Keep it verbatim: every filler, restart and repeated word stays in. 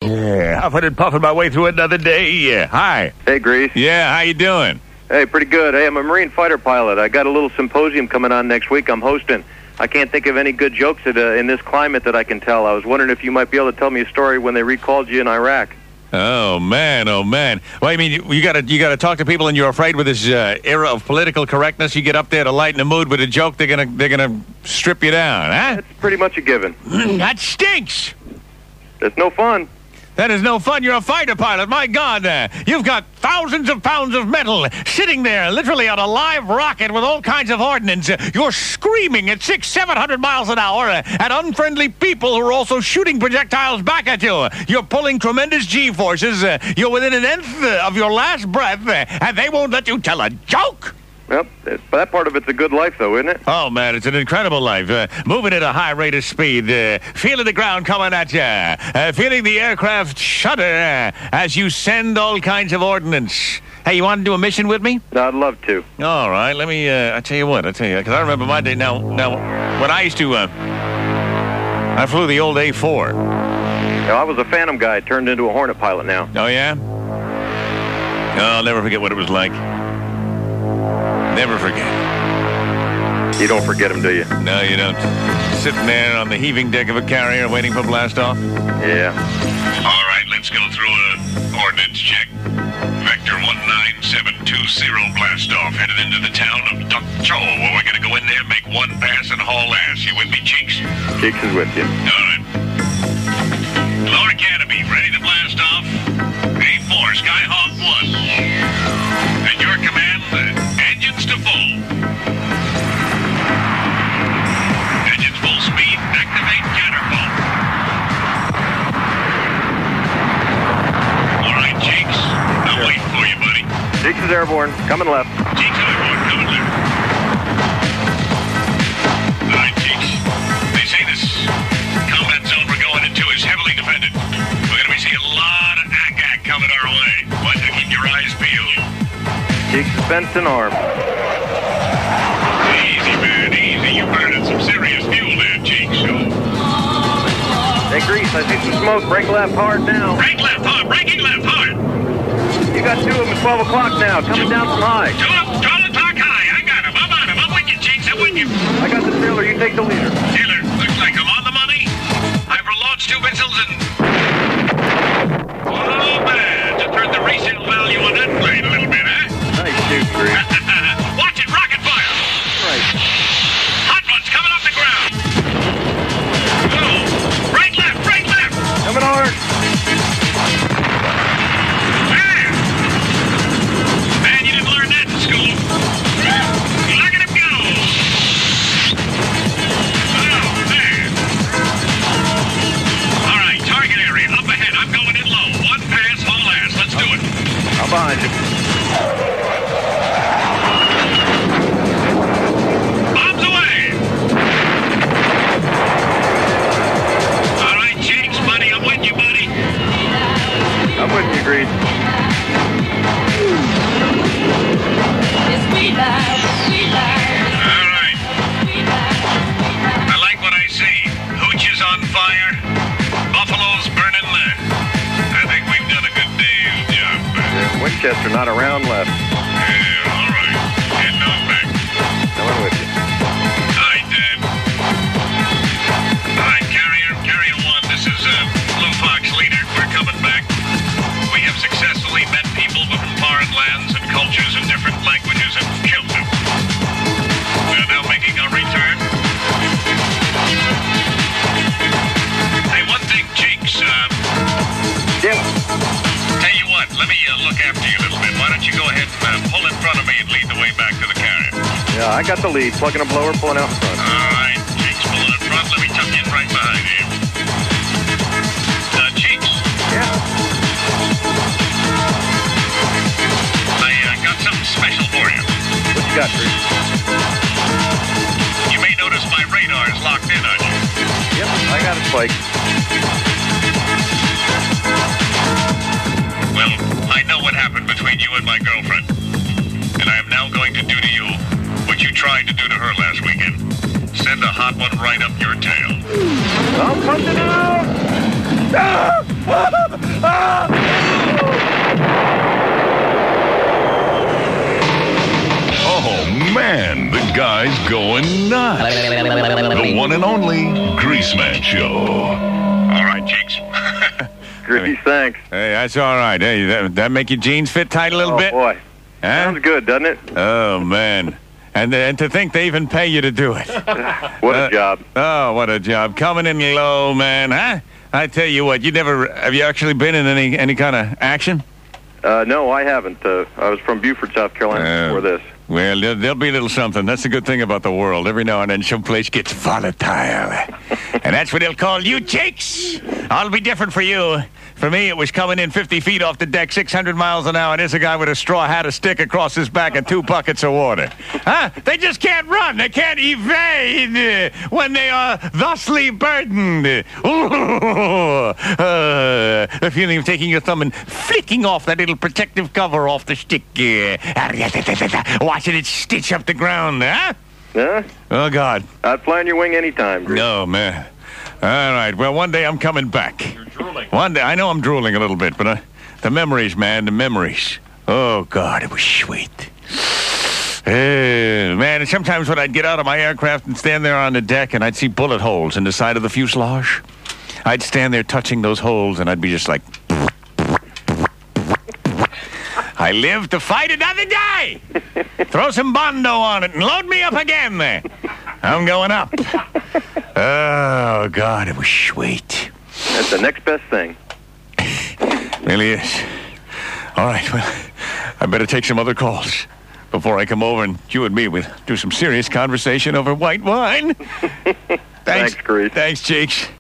Yeah, huffing and puffing my way through another day. Yeah. Hi. Hey, Grease. Yeah, how you doing? Hey, pretty good. Hey, I'm a Marine fighter pilot. I got a little symposium coming on next week. I'm hosting. I can't think of any good jokes that, uh, in this climate that I can tell. I was wondering if you might be able to tell me a story when they recalled you in Iraq. Oh man, oh man. Well, I mean, you, you gotta you gotta talk to people, and you're afraid with this uh, era of political correctness, you get up there to lighten the mood with a joke, they're gonna they're gonna strip you down, huh? That's pretty much a given. That stinks. It's no fun. That is no fun. You're a fighter pilot. My God, uh, you've got thousands of pounds of metal sitting there, literally on a live rocket with all kinds of ordnance. Uh, you're screaming at six, seven hundred miles an hour uh, at unfriendly people who are also shooting projectiles back at you. You're pulling tremendous G-forces. Uh, you're within an nth of your last breath, uh, and they won't let you tell a joke. Yep, it, that part of it's a good life, though, isn't it? Oh, man, it's an incredible life. Uh, moving at a high rate of speed, uh, feeling the ground coming at you, uh, feeling the aircraft shudder uh, as you send all kinds of ordnance. Hey, you want to do a mission with me? No, I'd love to. All right, let me, uh, I tell you what, I tell you, because I remember my day. Now, now, when I used to, uh, I flew the old A four. Now, I was a Phantom guy, turned into a Hornet pilot now. Oh, yeah? Oh, I'll never forget what it was like. Never forget. You don't forget them, do you? No, you don't. Sitting there on the heaving deck of a carrier waiting for blast-off. Yeah. All right, let's go through a ordnance check. Vector one nine seven two zero blast-off, headed into the town of Tok Cho. Well, we're going to go in there, make one pass, and haul ass. You with me, Cheeks? Cheeks is with you. All right. Lower Academy, ready to blast off. A four, Skyhawk one. At your command, uh, engines to full. Engines full speed, activate catapult. All right, Cheeks. I'm waiting for you, buddy. Cheeks is airborne, coming left. Cheeks is airborne, coming left. All right, Cheeks. They say this combat zone we're going into is heavily defended. We're going to be seeing a lot of A C A C coming our way. Want to keep your eyes peeled. Cheeks is fenced and armed. Easy, man, easy. You're burning some serious fuel there, Cheeks. Hey, Grease, I see some smoke. Brake left hard now. Brake left hard, braking left hard. You got two of them at twelve o'clock now, coming down from high. Two up, twelve o'clock high. I got him. I'm on him. I'm with you, Cheeks. I'm with you. I got the trailer. You take the leader. Taylor, looks like I'm on the money. I've relaunched two missiles and... Oh, man. Just heard the resale value on that plane a little bit, huh? Nice shoot, Grease. Watch it, rocket fire. Right. Hot one's coming off the ground. Oh, right left, right left. Coming hard. Man. Man, you didn't learn that in school. Look at him go. Oh, man. All right, target area up ahead. I'm going in low. One pass, haul ass. Let's do it. I'm behind you. Bombs away. All right, Cheeks, buddy. I'm with you, buddy. I'm with you, Grease. All right. I like what I see. Hooch is on fire. Buffalo's burning. I think we've done a good day's job. Yeah, Winchester not around left. Yeah, all right. Heading on back. Coming with you. All right, Dad. All right, Carrier, Carrier one. This is uh, Blue Fox leader. We're coming back. We have successfully met people from foreign lands and cultures and different languages and killed them. We're now making our return. Hey, one thing, Cheeks. Um, Yep. tell you what, let me uh, look after you a little bit. Why don't you go ahead and uh, pull in front of me and lead the way back to the carrier? Yeah, I got the lead. Plugging a blower, pulling out in front. All right, Cheeks, pulling in front. Let me tuck in right behind you. Uh, Cheeks, Yeah. I uh, got something special for you. What you got, Grease? You may notice my radar is locked in on you. Yep, I got it, Spike. Well, I know what happened between you and my girlfriend. And I am now going to do to you what you tried to do to her last weekend. Send a hot one right up your tail. I'm punching out! Ah! guys going nuts. The one and only Greaseman Show. All right, Cheeks. Grease, thanks. Hey, that's all right. Hey, that, that make your jeans fit tight a little Oh, bit? boy. Huh? Sounds good, doesn't it? Oh, man. And, and to think they even pay you to do it. What a Uh, job. Oh, what a job. Coming in low, man, huh? I tell you what, you never, have you actually been in any, any kind of action? Uh, no, I haven't. Uh, I was from Beaufort, South Carolina Uh, before this. Well, there, there'll be a little something. That's the good thing about the world. Every now and then, someplace gets volatile. And that's what they'll call you, Jakes. I'll be different for you. For me, it was coming in fifty feet off the deck, six hundred miles an hour, and there's a guy with a straw hat, a stick across his back, and two buckets of water. Huh? They just can't run. They can't evade uh, when they are thusly burdened. Ooh, uh, the feeling of taking your thumb and flicking off that little protective cover off the stick. Uh, watching it stitch up the ground, huh? Huh? Oh, God. I'd fly on your wing anytime, Grease. No, man. All right. Well, one day I'm coming back. You're drooling. One day. I know I'm drooling a little bit, but uh, the memories, man, the memories. Oh, God, it was sweet. Uh, man, and sometimes when I'd get out of my aircraft and stand there on the deck and I'd see bullet holes in the side of the fuselage, I'd stand there touching those holes and I'd be just like... I live to fight another day. Throw some Bondo on it and load me up again there. I'm going up. Oh, God, it was sweet. That's the next best thing. Really is. All right, well, I better take some other calls before I come over and you and me will do some serious conversation over white wine. Thanks, Thanks, Grease. Thanks, Cheeks.